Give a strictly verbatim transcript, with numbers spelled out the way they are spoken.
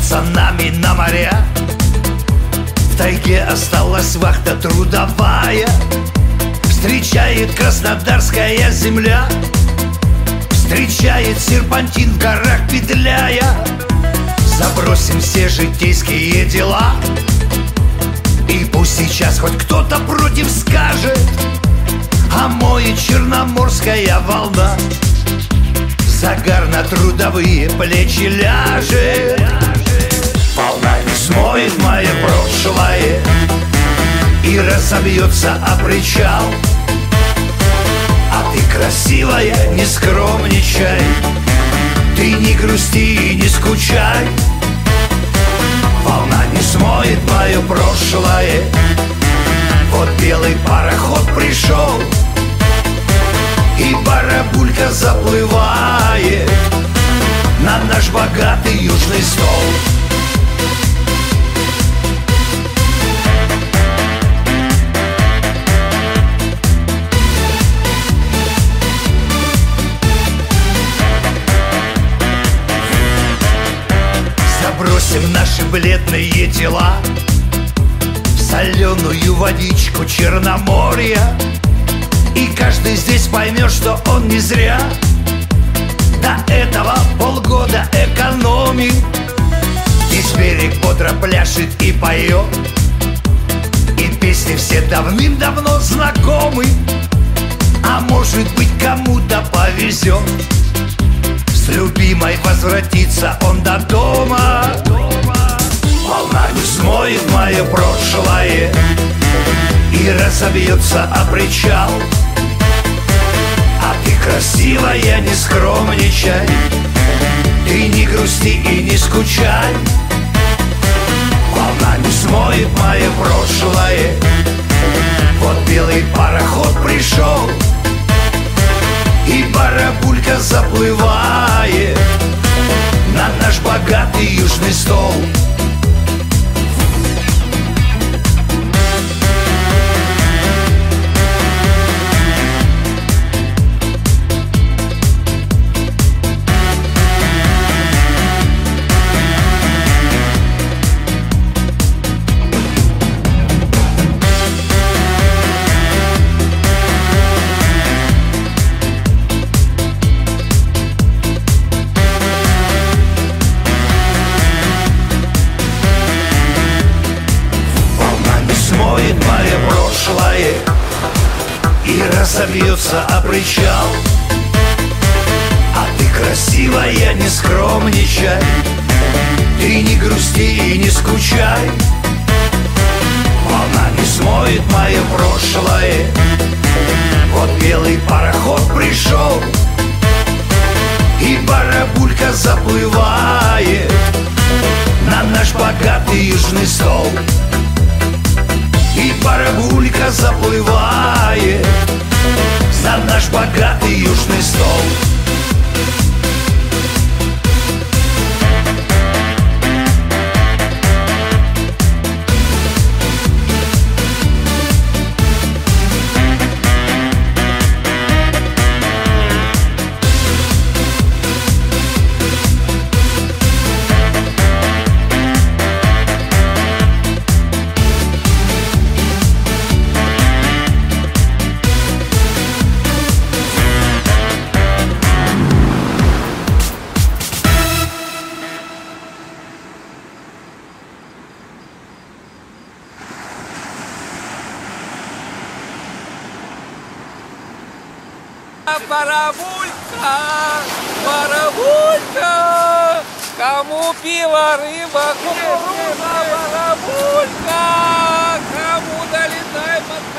пацанами на моря. В тайге осталась вахта трудовая. Встречает краснодарская земля, встречает серпантин в горах петляя. Забросим все житейские дела, и пусть сейчас хоть кто-то против скажет, а моет черноморская волна, загар на трудовые плечи ляжет. Волна не смоет мое прошлое и разобьется о причал. А ты красивая, не скромничай, ты не грусти и не скучай. Волна не смоет мое прошлое. Вот белый пароход пришел, и барабулька заплывает на наш богатый южный стол. Забросим наши бледные тела в соленую водичку Черноморья, и каждый здесь поймет, что он не зря до этого полгода экономит. Весь берег бодро пляшет и поет, и песни все давным-давно знакомы. А может быть, кому-то повезет, с любимой возвратится он до дома. Волна не смоет мое прошлое и разобьется о причал. А ты красивая, не скромничай, ты не грусти и не скучай. Волна не смоет мое прошлое. Вот белый пароход пришел, и барабулька заплывает на наш богатый южный стол. И разобьется о причал. А ты красивая, не скромничай, ты не грусти и не скучай. Волна не смоет мое прошлое. Вот белый пароход пришел, и барабулька заплывает на наш богатый южный стол. И барабулька заплывает за наш богатый южный стол. Барабулька, барабулька, кому пиво, рыба, кукуруза, барабулька, кому долетает